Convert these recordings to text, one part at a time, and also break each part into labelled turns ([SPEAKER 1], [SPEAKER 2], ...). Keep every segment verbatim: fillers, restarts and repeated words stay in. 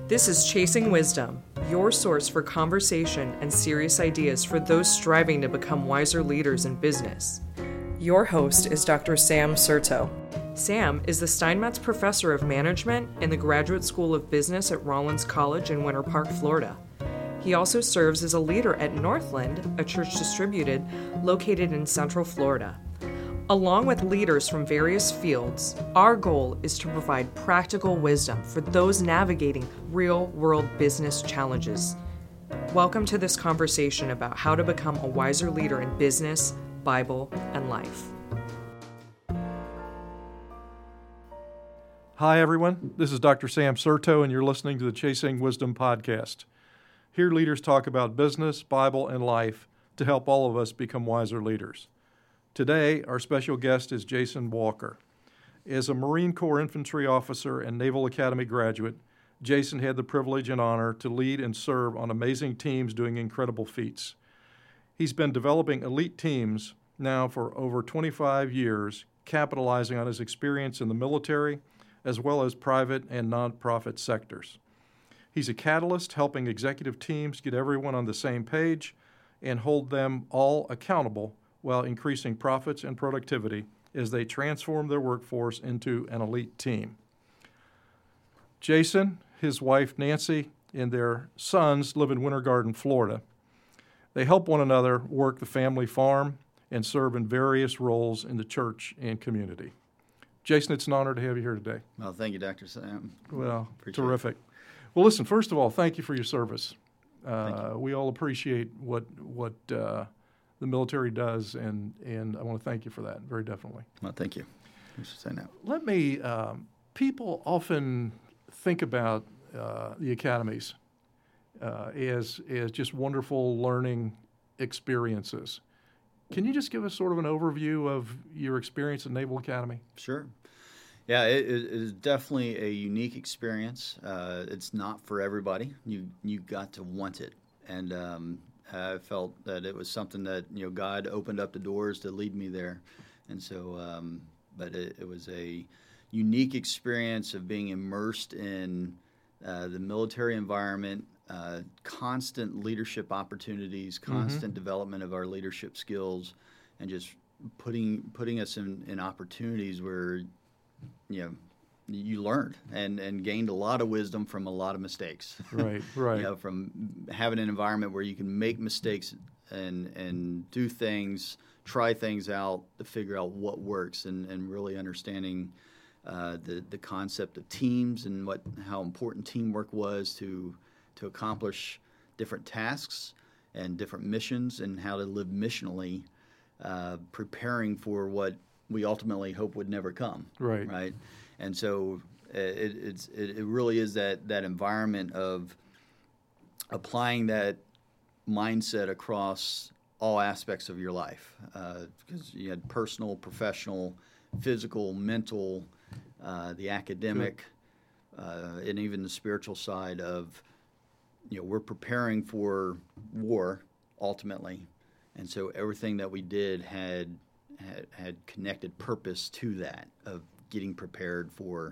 [SPEAKER 1] This is Chasing Wisdom, your source for conversation and serious ideas for those striving to become wiser leaders in business. Your host is Doctor Sam Certo. Sam is the Steinmetz Professor of Management in the Graduate School of Business at Rollins College in Winter Park, Florida. He also serves as a leader at Northland, a church distributed located in Central Florida. Along with leaders from various fields, our goal is to provide practical wisdom for those navigating real-world business challenges. Welcome to this conversation about how to become a wiser leader in business, Bible, and life.
[SPEAKER 2] Hi, everyone. This is Doctor Sam Certo, and you're listening to the Chasing Wisdom podcast. Here, leaders talk about business, Bible, and life to help all of us become wiser leaders. Today, our special guest is Jason Walker. As a Marine Corps infantry officer and Naval Academy graduate, Jason had the privilege and honor to lead and serve on amazing teams doing incredible feats. He's been developing elite teams now for over twenty-five years, capitalizing on his experience in the military as well as private and nonprofit sectors. He's a catalyst helping executive teams get everyone on the same page and hold them all accountable while increasing profits and productivity as they transform their workforce into an elite team. Jason, his wife Nancy, and their sons live in Winter Garden, Florida. They help one another work the family farm and serve in various roles in the church and community. Jason, it's an honor to have you here today.
[SPEAKER 3] Well, thank you, Doctor Sam.
[SPEAKER 2] Well,
[SPEAKER 3] Appreciate
[SPEAKER 2] terrific. It. Well, listen, first of all, thank you for your service.
[SPEAKER 3] Thank
[SPEAKER 2] Uh,
[SPEAKER 3] you.
[SPEAKER 2] we all appreciate what what uh, the military does, and, and I want to thank you for that, very definitely.
[SPEAKER 3] Well, thank you. Thanks for saying that.
[SPEAKER 2] Let me, um, people often think about uh, the academies uh, as, as just wonderful learning experiences. Can you just give us sort of an overview of your experience at Naval Academy?
[SPEAKER 3] Sure. Yeah, it, it is definitely a unique experience. Uh, it's not for everybody. You you got to want it, and um, I felt that it was something that you know God opened up the doors to lead me there, and so. Um, but it, it was a unique experience of being immersed in uh, the military environment, uh, constant leadership opportunities, constant mm-hmm. development of our leadership skills, and just putting putting us in, in opportunities where. You know, you learned and, and gained a lot of wisdom from a lot of mistakes.
[SPEAKER 2] Right, right.
[SPEAKER 3] You know, from having an environment where you can make mistakes and and do things, try things out to figure out what works, and, and really understanding uh, the the concept of teams and what how important teamwork was to to accomplish different tasks and different missions, and how to live missionally, uh, preparing for what we ultimately hope would never come.
[SPEAKER 2] Right.
[SPEAKER 3] Right. And so it, it's, it, it really is that, that environment of applying that mindset across all aspects of your life. Uh, because you had personal, professional, physical, mental, uh, the academic, uh, and even the spiritual side of, you know, we're preparing for war ultimately. And so everything that we did had Had, had connected purpose to that of getting prepared for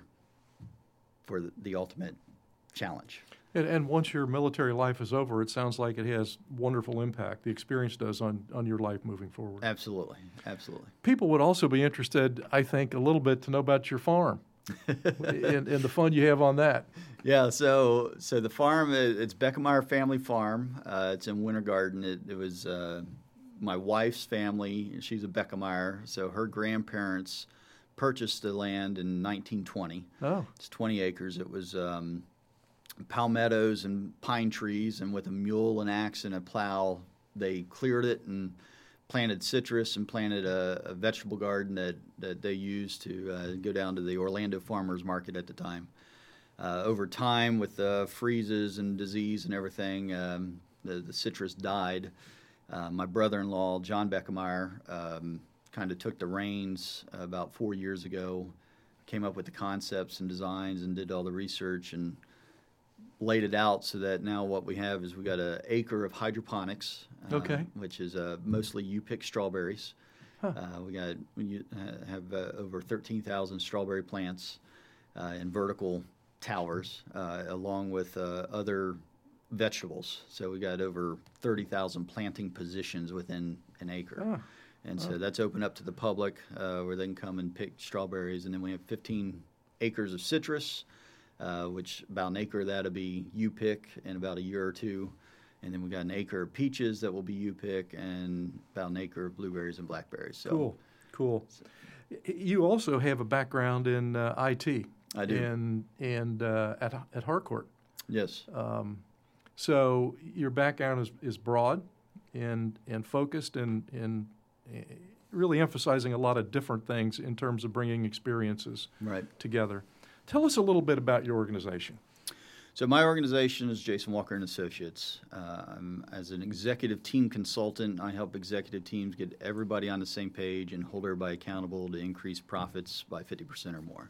[SPEAKER 3] for the, the ultimate challenge.
[SPEAKER 2] And, and once your military life is over, it sounds like it has wonderful impact. The experience does on, on your life moving forward.
[SPEAKER 3] Absolutely, absolutely.
[SPEAKER 2] People would also be interested, I think, a little bit to know about your farm and, and the fun you have on that.
[SPEAKER 3] Yeah, so so the farm, it's Beckemeyer Family Farm. Uh, it's in Winter Garden. It, it was... Uh, My wife's family, she's a Beckemeyer, so her grandparents purchased the land in nineteen twenty.
[SPEAKER 2] Oh.
[SPEAKER 3] It's twenty acres. It was um, palmettos and pine trees, and with a mule, an axe, and a plow, they cleared it and planted citrus and planted a, a vegetable garden that, that they used to uh, go down to the Orlando Farmers Market at the time. Uh, over time, with uh, freezes and disease and everything, um, the, the citrus died. Uh, my brother-in-law, John Beckemeyer, um, kind of took the reins about four years ago, came up with the concepts and designs and did all the research and laid it out so that now what we have is we got an acre of hydroponics, uh,
[SPEAKER 2] okay.
[SPEAKER 3] which is uh, mostly you-pick strawberries.
[SPEAKER 2] Huh.
[SPEAKER 3] Uh, we got we have uh, over thirteen thousand strawberry plants uh, in vertical towers, uh, along with uh, other vegetables. So we got over thirty thousand planting positions within an acre.
[SPEAKER 2] Ah.
[SPEAKER 3] And so that's open up to the public, uh, where they can come and pick strawberries. And then we have fifteen acres of citrus, uh, which about an acre of that will be U-pick in about a year or two. And then we got an acre of peaches that will be U-pick, and about an acre of blueberries and blackberries. So,
[SPEAKER 2] cool, cool. You also have a background in uh, I T.
[SPEAKER 3] I do.
[SPEAKER 2] And, and uh, at, at Harcourt.
[SPEAKER 3] Yes.
[SPEAKER 2] Um, so your background is, is broad and, and focused and, and really emphasizing a lot of different things in terms of bringing experiences
[SPEAKER 3] right.
[SPEAKER 2] together. Tell us a little bit about your organization.
[SPEAKER 3] So my organization is Jason Walker and Associates. Uh, I'm, as an executive team consultant, I help executive teams get everybody on the same page and hold everybody accountable to increase profits by fifty percent or more.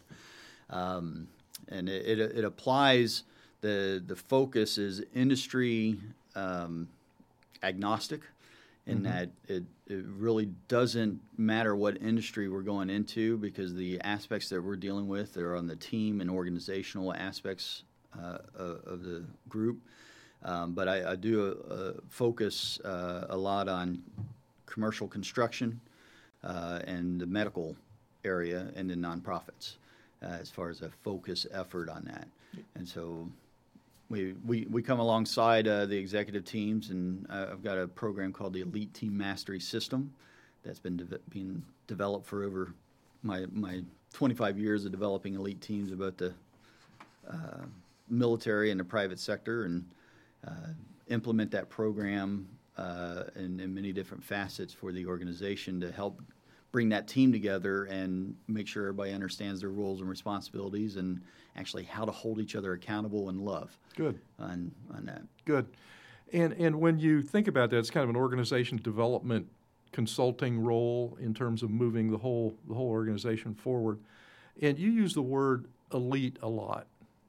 [SPEAKER 3] Um, and it, it, it applies, the, the focus is industry um, agnostic, in mm-hmm. that it, it really doesn't matter what industry we're going into, because the aspects that we're dealing with are on the team and organizational aspects uh, of the group. Um, but I, I do uh, focus uh, a lot on commercial construction uh, and the medical area, and the nonprofits uh, as far as a focus effort on that. And so We, we, we come alongside uh, the executive teams, and uh, I've got a program called the Elite Team Mastery System that's been de- being developed for over my my twenty-five years of developing elite teams about the uh, military and the private sector, and uh, implement that program uh, in, in many different facets for the organization to help bring that team together and make sure everybody understands their roles and responsibilities, and actually how to hold each other accountable and love.
[SPEAKER 2] Good.
[SPEAKER 3] On, on that.
[SPEAKER 2] Good. And and when you think about that, it's kind of an organization development consulting role in terms of moving the whole the whole organization forward. And you use the word elite a lot.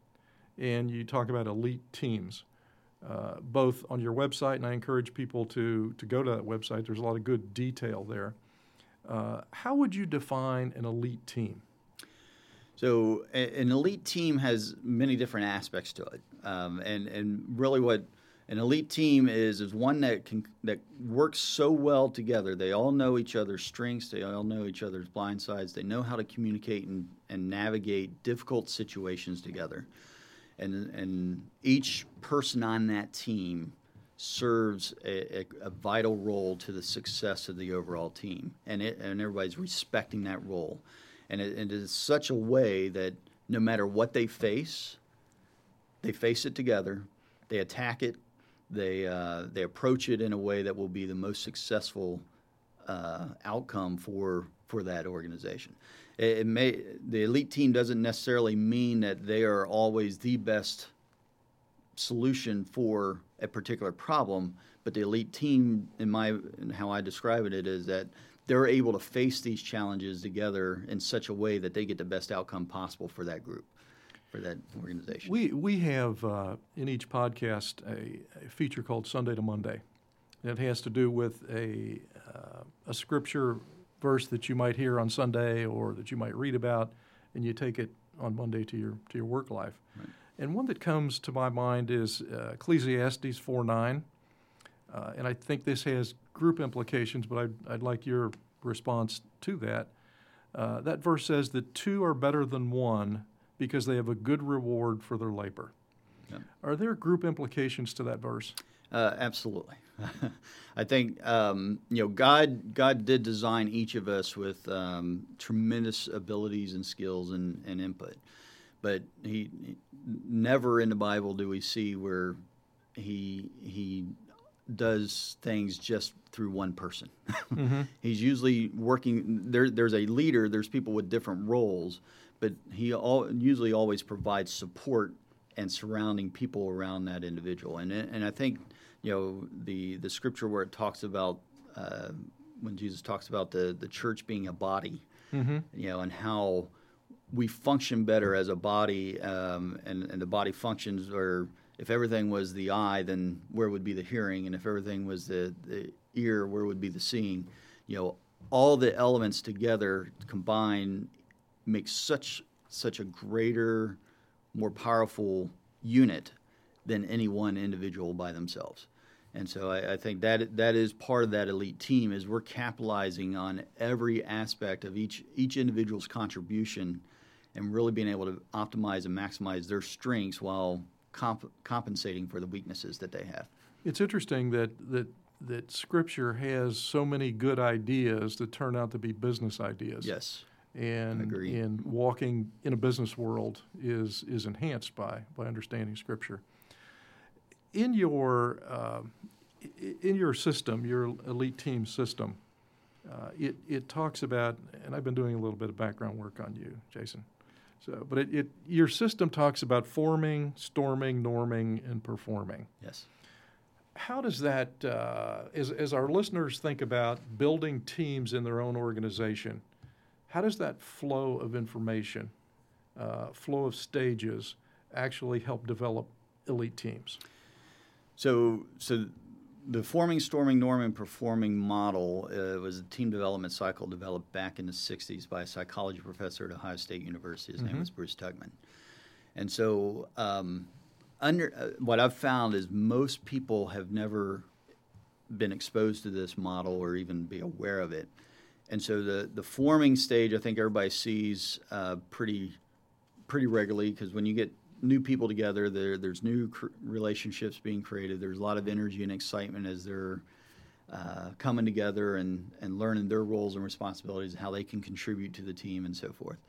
[SPEAKER 2] And you talk about elite teams, uh, both on your website, and I encourage people to, to go to that website. There's a lot of good detail there. Uh, how would you define an elite team?
[SPEAKER 3] So a, an elite team has many different aspects to it, um, and and really what an elite team is is one that can that works so well together. They all know each other's strengths. They all know each other's blind sides. They know how to communicate and, and navigate difficult situations together, and and each person on that team serves a, a, a vital role to the success of the overall team, and it, and everybody's respecting that role, and it, it is such a way that no matter what they face, they face it together, they attack it, they uh, they approach it in a way that will be the most successful uh, outcome for for that organization. It, it may the elite team doesn't necessarily mean that they are always the best solution for a particular problem, but the elite team, in my in how I describe it, it is that they're able to face these challenges together in such a way that they get the best outcome possible for that group, for that organization.
[SPEAKER 2] We we have uh, in each podcast a, a feature called Sunday to Monday. And it has to do with a uh, a scripture verse that you might hear on Sunday or that you might read about, and you take it on Monday to your to your work life. Right. And one that comes to my mind is uh, Ecclesiastes four nine, uh, and I think this has group implications, but I'd, I'd like your response to that. Uh, that verse says that two are better than one because they have a good reward for their labor. Yeah. Are there group implications to that verse?
[SPEAKER 3] Uh, absolutely. I think um, you know God. God did design each of us with um, tremendous abilities and skills and, and input. But he, he never in the Bible do we see where he he does things just through one person. Mm-hmm. He's usually working. There, there's a leader. There's people with different roles, but he all, usually always provides support and surrounding people around that individual. And and I think you know the the scripture where it talks about uh, when Jesus talks about the the church being a body, mm-hmm. you know, and how we function better as a body, um, and, and the body functions, or if everything was the eye, then where would be the hearing? And if everything was the, the ear, where would be the seeing? You know, all the elements together combined make such such a greater, more powerful unit than any one individual by themselves. And so I, I think that that is part of that elite team is we're capitalizing on every aspect of each each individual's contribution and really being able to optimize and maximize their strengths while comp- compensating for the weaknesses that they have.
[SPEAKER 2] It's interesting that, that that Scripture has so many good ideas that turn out to be business ideas.
[SPEAKER 3] Yes.
[SPEAKER 2] And,
[SPEAKER 3] Agreed.
[SPEAKER 2] and walking in a business world is is enhanced by, by understanding Scripture. In your uh, in your system, your elite team system, uh, it it talks about, and I've been doing a little bit of background work on you, Jason. So, but it, it your system talks about forming, storming, norming, and performing.
[SPEAKER 3] Yes.
[SPEAKER 2] How does that, uh, as as our listeners think about building teams in their own organization, how does that flow of information, uh, flow of stages, actually help develop elite teams?
[SPEAKER 3] So, so the forming, storming, norming, performing model uh, was a team development cycle developed back in the sixties by a psychology professor at Ohio State University. His mm-hmm. name was Bruce Tuckman. And so, um, under uh, what I've found is most people have never been exposed to this model or even be aware of it. And so, the the forming stage, I think everybody sees uh, pretty pretty regularly because when you get new people together, there there's new cr- relationships being created. There's a lot of energy and excitement as they're uh, coming together and, and learning their roles and responsibilities, how they can contribute to the team and so forth.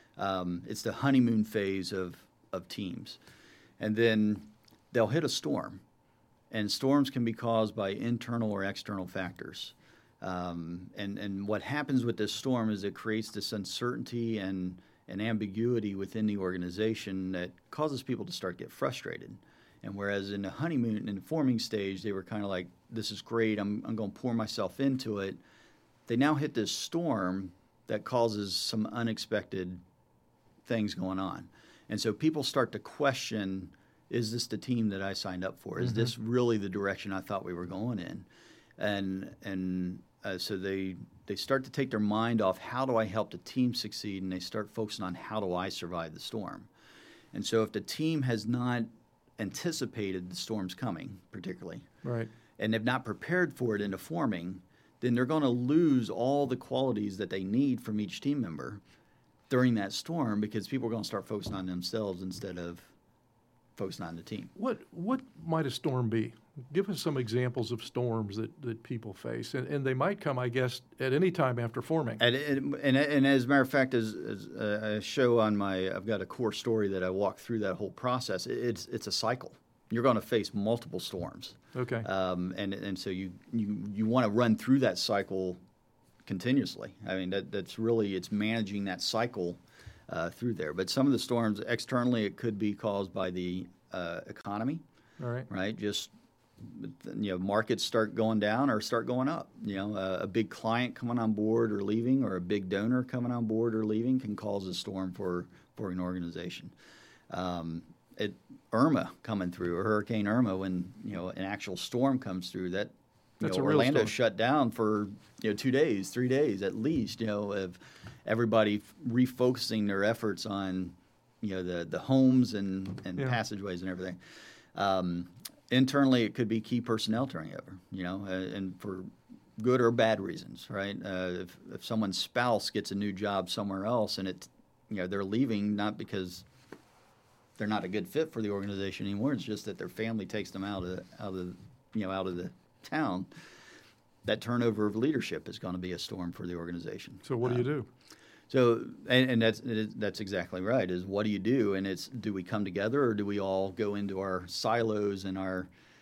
[SPEAKER 3] Um, it's the honeymoon phase of, of teams. And then they'll hit a storm. And storms can be caused by internal or external factors. Um, and, and what happens with this storm is it creates this uncertainty and and ambiguity within the organization that causes people to start to get frustrated. And whereas in the honeymoon and the forming stage, they were kind of like, this is great, I'm, I'm going to pour myself into it. They now hit this storm that causes some unexpected things going on. And so people start to question, is this the team that I signed up for? Is mm-hmm. this really the direction I thought we were going in? And, and uh, so they... They start to take their mind off how do I help the team succeed, and they start focusing on how do I survive the storm. And so if the team has not anticipated the storm's coming, particularly,
[SPEAKER 2] right,
[SPEAKER 3] and they've not prepared for it into forming, then they're going to lose all the qualities that they need from each team member during that storm because people are going to start focusing on themselves instead of focusing on the team.
[SPEAKER 2] What what might a storm be? Give us some examples of storms that, that people face, and, and they might come, I guess, at any time after forming.
[SPEAKER 3] And, and, and, and as a matter of fact, as, as I show on my, I've got a core story that I walk through that whole process. It's it's a cycle. You're going to face multiple storms.
[SPEAKER 2] Okay.
[SPEAKER 3] Um, and and so you you, you want to run through that cycle continuously. I mean, that that's really it's managing that cycle uh, through there. But some of the storms externally, it could be caused by the uh, economy.
[SPEAKER 2] All right.
[SPEAKER 3] Right. Just you know, markets start going down or start going up. You know, a, a big client coming on board or leaving, or a big donor coming on board or leaving, can cause a storm for, for an organization. Um, it, Irma coming through, or Hurricane Irma, when you know an actual storm comes through, that you
[SPEAKER 2] That's
[SPEAKER 3] know,
[SPEAKER 2] a real
[SPEAKER 3] Orlando
[SPEAKER 2] storm.
[SPEAKER 3] shut down for you know two days, three days at least. You know, of everybody refocusing their efforts on you know the the homes and and
[SPEAKER 2] yeah.
[SPEAKER 3] passageways and everything. Um, Internally, it could be key personnel turnover, you know, uh, and for good or bad reasons, right? Uh, if, if someone's spouse gets a new job somewhere else and it, you know, they're leaving not because they're not a good fit for the organization anymore, it's just that their family takes them out of out of you know out of the town. That turnover of leadership is going to be a storm for the organization.
[SPEAKER 2] So what do you do?
[SPEAKER 3] So, and, and that's that's exactly right. Is what do you do? And it's do we come together or do we all go into our silos and our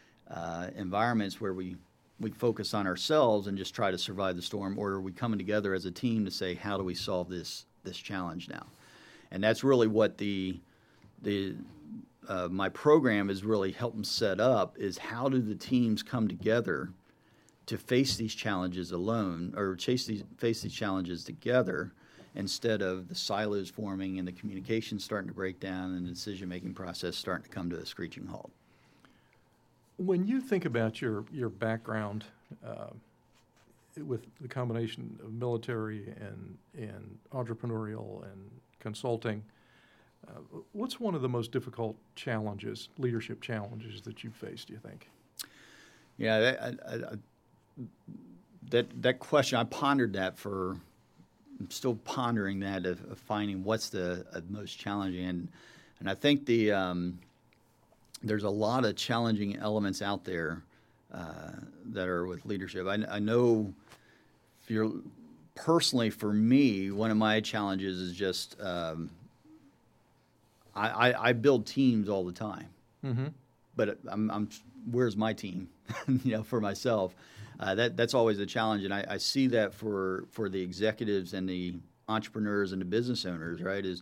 [SPEAKER 3] uh, environments where we we focus on ourselves and just try to survive the storm, or are we coming together as a team to say how do we solve this this challenge now? And that's really what the the uh, my program is really helping set up is how do the teams come together to face these challenges alone or chase these face these challenges together, instead of the silos forming and the communication starting to break down and the decision-making process starting to come to a screeching halt.
[SPEAKER 2] When you think about your, your background uh, with the combination of military and, and entrepreneurial and consulting, Uh, what's one of the most difficult challenges, leadership challenges that you've faced, do you think?
[SPEAKER 3] Yeah, that, I, I, that that question, I pondered that for, I'm still pondering that of, of finding what's the uh, most challenging. And, and I think the um, there's a lot of challenging elements out there uh, that are with leadership. I, I know if you're, personally for me, one of my challenges is just um, I, I, I build teams all the time. Mm-hmm. But I'm, I'm, where's my team? you know, for myself, uh, that that's always a challenge, and I, I see that for for the executives and the entrepreneurs and the business owners. Right, is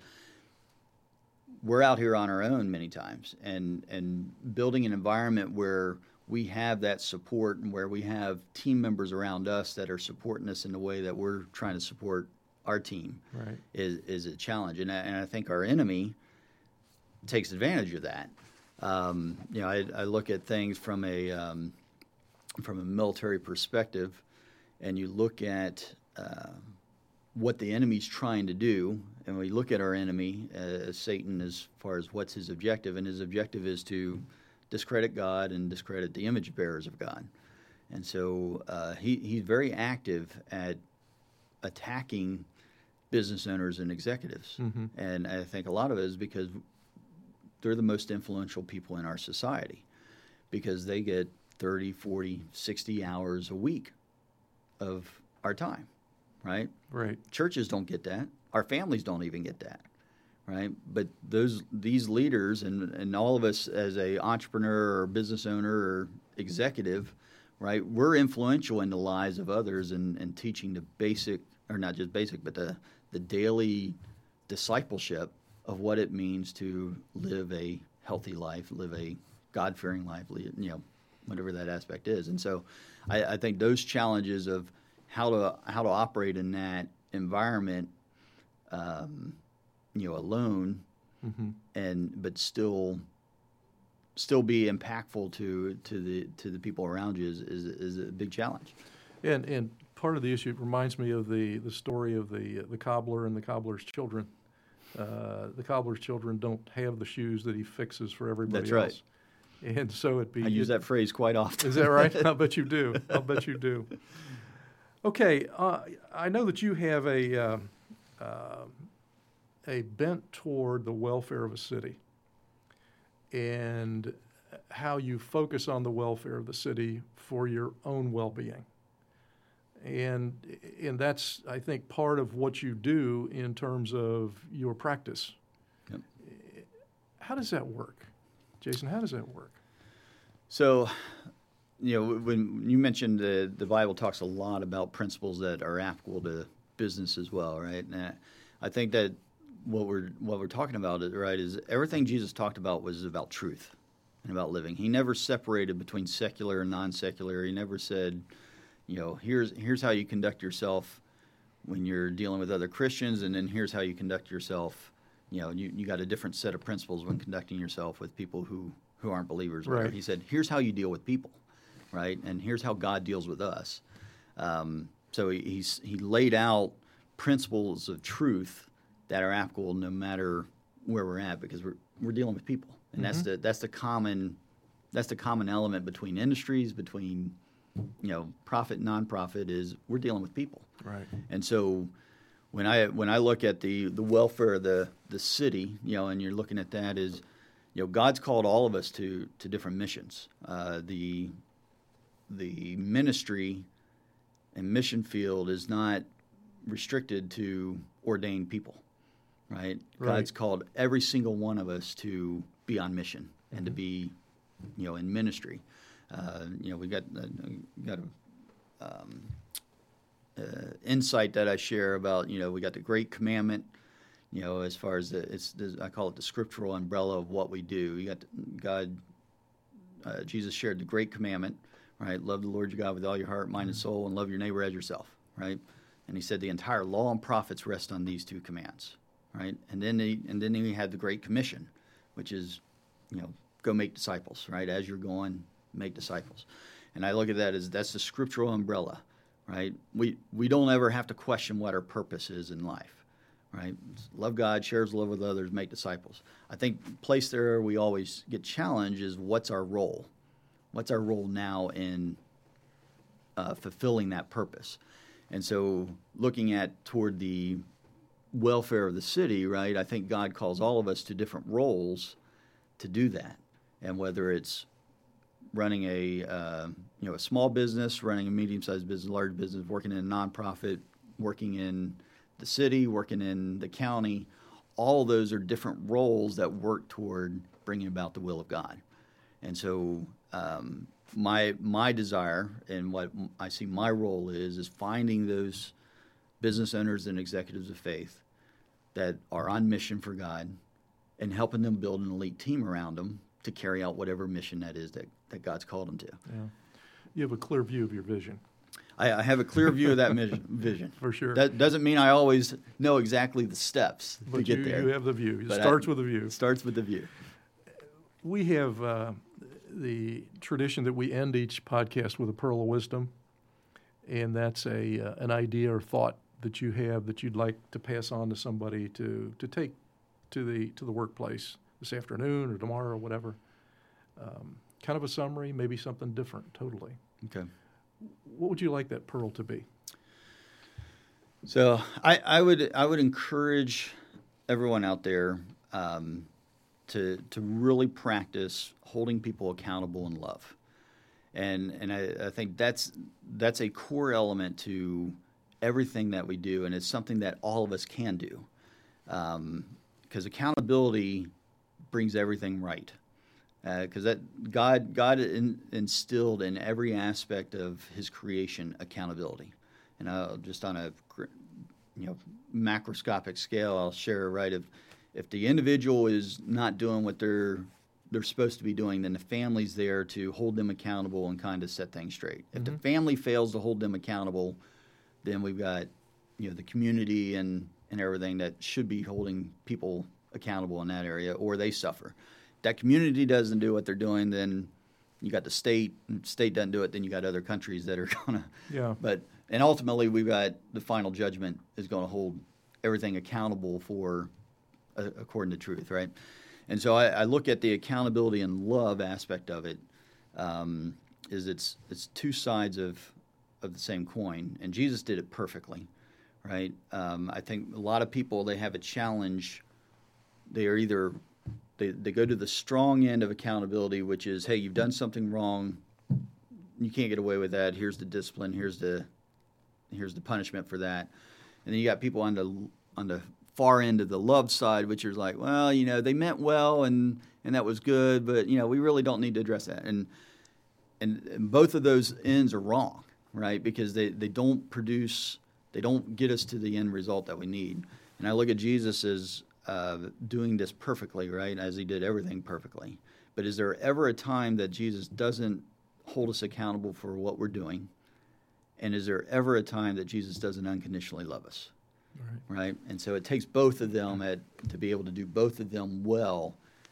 [SPEAKER 3] we're out here on our own many times, and and building an environment where we have that support and where we have team members around us that are supporting us in the way that we're trying to support our team. Right, is is a challenge, and I, and I think our enemy takes advantage of that. Um, you know, I, I look at things from a um, from a military perspective, and you look at uh, what the enemy's trying to do, and we look at our enemy uh, as Satan as far as what's his objective, and his objective is to discredit God and discredit the image bearers of God, and so uh, he he's very active at attacking business owners and executives, mm-hmm. and I think a lot of it is because they're the most influential people in our society because they get thirty, forty, sixty hours a week of our time, right?
[SPEAKER 2] Right.
[SPEAKER 3] Churches don't get that. Our families don't even get that, right? But those these leaders and, and all of us as a entrepreneur or business owner or executive, right, we're influential in the lives of others and, and teaching the basic, or not just basic, but the, the daily discipleship of what it means to live a healthy life, live a God-fearing life, you know, whatever that aspect is. And so I, I think those challenges of how to how to operate in that environment, um, you know, alone, mm-hmm. and but still still be impactful to to the to the people around you is is, is a big challenge.
[SPEAKER 2] And and part of the issue, it reminds me of the, the story of the the cobbler and the cobbler's children. Uh, the cobbler's children don't have the shoes that he fixes for everybody
[SPEAKER 3] That's right.
[SPEAKER 2] else. And so it be.
[SPEAKER 3] I use
[SPEAKER 2] it,
[SPEAKER 3] that phrase quite often.
[SPEAKER 2] Is that right? I'll bet you do. I'll bet you do. Okay, uh, I know that you have a uh, uh, a bent toward the welfare of a city and how you focus on the welfare of the city for your own well-being. And and that's, I think, part of what you do in terms of your practice. Yep. How does that work? Jason, how does that work?
[SPEAKER 3] So, you know, when you mentioned the, the Bible talks a lot about principles that are applicable to business as well, right? And I think that what we're what we're talking about, right, is everything Jesus talked about was about truth and about living. He never separated between secular and non-secular. He never said, you know, here's here's how you conduct yourself when you're dealing with other Christians, and then here's how you conduct yourself. You know, you, you got a different set of principles when conducting yourself with people who, who aren't believers.
[SPEAKER 2] Right.
[SPEAKER 3] He said, here's how you deal with people, right? And here's how God deals with us. Um, so he, he's, he laid out principles of truth that are applicable no matter where we're at, because we're we're dealing with people, and mm-hmm. that's the that's the common that's the common element between industries, between you know profit and nonprofit, is we're dealing with people.
[SPEAKER 2] Right.
[SPEAKER 3] And so when I when I look at the, the welfare of the, the city, you know, and you're looking at that, is, you know, God's called all of us to to different missions. Uh, the the ministry and mission field is not restricted to ordained people, right?
[SPEAKER 2] Right.
[SPEAKER 3] God's called every single one of us to be on mission and mm-hmm. to be, you know, in ministry. Uh, you know, we got uh, got a um, uh, insight that I share about, you know, we got the Great Commandment, you know, as far as the, it's the, I call it the scriptural umbrella of what we do. You got the, God, uh, Jesus shared the Great Commandment, right? Love the Lord your God with all your heart, mind, and soul, and love your neighbor as yourself, right? And he said the entire law and prophets rest on these two commands, right? And then he, and then he had the Great Commission, which is, you know, go make disciples, right? As you're going, make disciples. And I look at that as that's the scriptural umbrella, right? We we don't ever have to question what our purpose is in life, right? Love God, share His love with others, make disciples. I think place there we always get challenged is what's our role? What's our role now in uh, fulfilling that purpose? And so looking at toward the welfare of the city, right, I think God calls all of us to different roles to do that. And whether it's running a uh, you know a small business, running a medium-sized business, large business, working in a nonprofit, working in the city, working in the county, all of those are different roles that work toward bringing about the will of God. And so um, my my desire and what I see my role is is finding those business owners and executives of faith that are on mission for God and helping them build an elite team around them to carry out whatever mission that is that, that God's called them to.
[SPEAKER 2] Yeah. You have a clear view of your vision.
[SPEAKER 3] I, I have a clear view of that mission, vision.
[SPEAKER 2] For sure.
[SPEAKER 3] That doesn't mean I always know exactly the steps
[SPEAKER 2] but
[SPEAKER 3] to get
[SPEAKER 2] you,
[SPEAKER 3] there.
[SPEAKER 2] you have the view. It
[SPEAKER 3] But
[SPEAKER 2] starts
[SPEAKER 3] I,
[SPEAKER 2] with the view.
[SPEAKER 3] It starts with the view.
[SPEAKER 2] We have uh, the tradition that we end each podcast with a pearl of wisdom, and that's a uh, an idea or thought that you have that you'd like to pass on to somebody to, to take to the to the workplace this afternoon or tomorrow or whatever. Um, kind of a summary, maybe something different totally.
[SPEAKER 3] Okay.
[SPEAKER 2] What would you like that pearl to be?
[SPEAKER 3] So I, I would I would encourage everyone out there um, to to really practice holding people accountable in love, and and I, I think that's that's a core element to everything that we do, and it's something that all of us can do, um, because accountability brings everything right. Because uh, that God God in, instilled in every aspect of His creation accountability, and uh, just on a you know macroscopic scale, I'll share right if if the individual is not doing what they're they're supposed to be doing, then the family's there to hold them accountable and kind of set things straight. If mm-hmm. the family fails to hold them accountable, then we've got you know the community and and everything that should be holding people accountable in that area, or they suffer. That community doesn't do what they're doing, then you got the state. And state doesn't do it, then you got other countries that are going to.
[SPEAKER 2] Yeah.
[SPEAKER 3] But and ultimately, we've got the final judgment is going to hold everything accountable for uh, according to truth, right? And so I, I look at the accountability and love aspect of it. Um, is it's it's two sides of of the same coin, and Jesus did it perfectly, right? Um, I think a lot of people they have a challenge. They are either They they go to the strong end of accountability, which is, hey, you've done something wrong, you can't get away with that. Here's the discipline. Here's the here's the punishment for that. And then you got people on the on the far end of the love side, which is like, well, you know, they meant well and and that was good, but you know, we really don't need to address that. And and, and both of those ends are wrong, right? Because they, they don't produce, they don't get us to the end result that we need. And I look at Jesus as Uh, doing this perfectly, right, as He did everything perfectly. But is there ever a time that Jesus doesn't hold us accountable for what we're doing? And is there ever a time that Jesus doesn't unconditionally love us? Right. Right? And so it takes both of them at, to be able to do both of them well.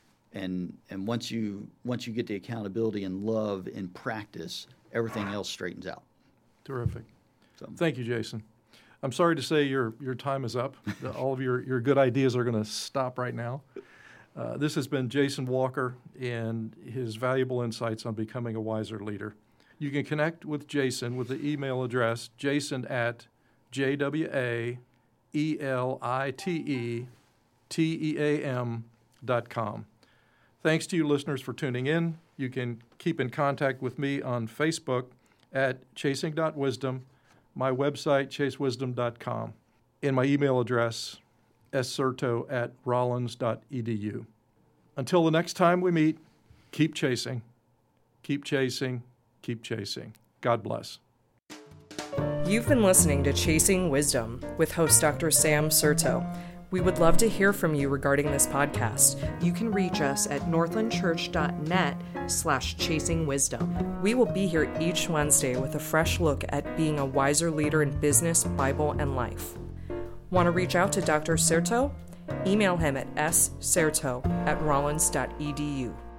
[SPEAKER 3] And and once you once you get the accountability and love in practice, everything else straightens out.
[SPEAKER 2] Terrific.
[SPEAKER 3] So.
[SPEAKER 2] Thank you, Jason. I'm sorry to say your your time is up. All of your, your good ideas are going to stop right now. Uh, this has been Jason Walker and his valuable insights on becoming a wiser leader. You can connect with Jason with the email address jason at j w a e l i t e t e a m dot com. Thanks to you listeners for tuning in. You can keep in contact with me on Facebook at chasing dot wisdom, my website, chase wisdom dot com, and my email address, s certo at rollins dot e d u. Until the next time we meet, keep chasing, keep chasing, keep chasing. God bless.
[SPEAKER 1] You've been listening to Chasing Wisdom with host Doctor Sam Certo. We would love to hear from you regarding this podcast. You can reach us at northlandchurch.net slash chasing wisdom. We will be here each Wednesday with a fresh look at being a wiser leader in business, Bible, and life. Want to reach out to Doctor Certo? Email him at s certo at rollins dot e d u.